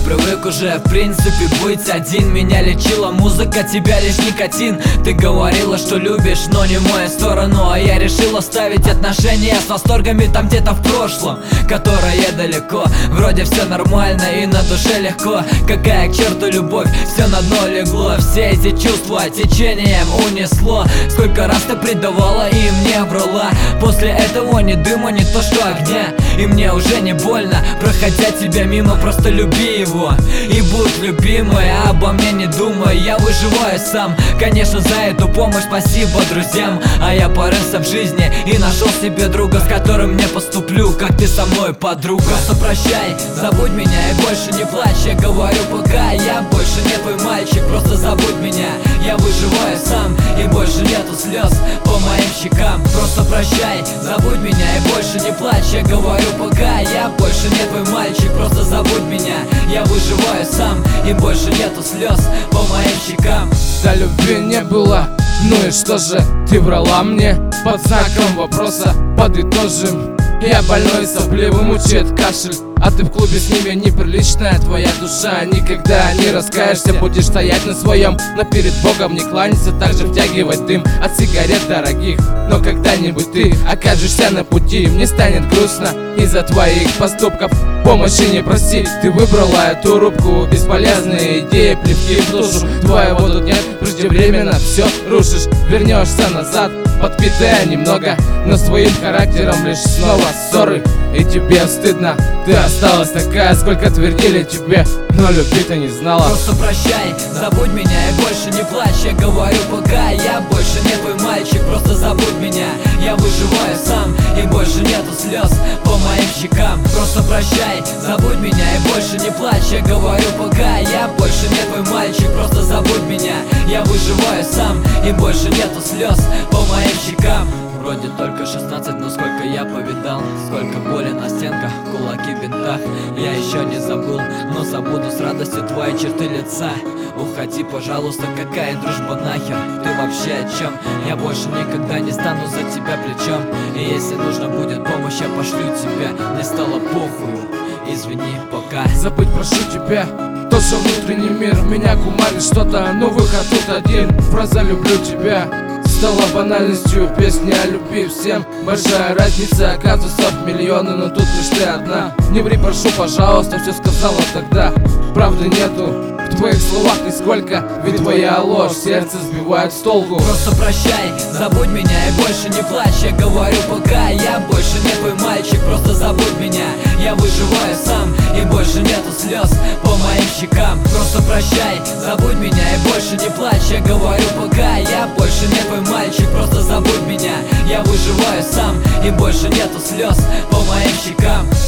привык уже, в принципе, быть один. Меня лечила музыка, тебя лишь никотин. Ты говорила, что любишь, но не в мою сторону. А я решил оставить отношения с восторгами там где-то в прошлом, которое далеко. Вроде все нормально и на душе легко. Какая к черту любовь, все на дно легло. Все эти чувства течением унесло. Сколько раз ты предавала и мне врала. После этого ни дыма, ни то что огня. И мне уже не больно, проходя тебя мимо, просто люби его. И будь любимой, обо мне не думай, я выживаю сам. Конечно, за эту помощь спасибо друзьям. А я порылся в жизни и нашел себе друга, с которым не поступлю, как ты со мной, подруга. Просто прощай, забудь меня и больше не плачь. Я говорю пока, я больше не твой мальчик. Просто забудь меня, я выживаю сам. И больше нету слез по моим щекам. Просто прощай, забудь меня и больше не плачь. Я говорю пока, я больше не твой мальчик. Просто забудь меня, я выживаю сам. И больше нету слез по моим щекам. Да любви не было, ну и что же? Ты врала мне под знаком вопроса. Подытожим, я больной, сопливый, мучает кашель. А ты в клубе с ними неприличная твоя душа. Никогда не раскаешься, будешь стоять на своем. Но перед Богом не кланяться, также втягивать дым от сигарет дорогих. Но когда-нибудь ты окажешься на пути, мне станет грустно из-за твоих поступков. Помощи не проси, ты выбрала эту рубку. Бесполезные идеи, плевки в душу. Твоего тут нет, преждевременно все рушишь. Вернешься назад, подпитая немного, но своим характером лишь снова ссоры. И тебе стыдно, ты осталась такая, сколько твердили тебе, но любви ты не знала. Просто прощай, забудь меня и больше не плачь. Я говорю пока, я больше не твой мальчик. Просто забудь меня, я выживаю сам. И больше нету слез по моим щекам. Просто прощай, забудь меня и больше не плачь. Я говорю пока, я больше не твой мальчик. Просто забудь меня, я выживаю сам. И больше нету слез по моим щекам. Вроде только 16, но сколько я повидал. Сколько боли на стенках, кулаки в бинтах. Я еще не забыл, но забуду с радостью твои черты лица. Уходи, пожалуйста, какая дружба нахер? Ты вообще о чем? Я больше никогда не стану за тебя плечом. И если нужно будет помощь, я пошлю тебя. Мне стало похуй, извини, пока. Забыть прошу тебя, то, что внутренний мир меня кумарит что-то, но выход тут один. Фраза «люблю тебя» стала банальностью, песни о любви всем. Большая разница, оказывается в миллионы, но тут лишь ты одна. Не ври, прошу, пожалуйста, все сказала тогда. Правды нету в твоих словах нисколько, ведь твоя ложь сердце сбивает с толку. Просто прощай, забудь меня и больше не плачь. Я говорю пока, я больше не твой мальчик. Просто забудь меня, я выживаю сам. И больше нету слез по моим щекам. Просто прощай, забудь меня и больше не плачь. Я говорю пока, я больше не твой мальчик. Просто забудь меня, я выживаю сам. И больше нету слез по моим щекам.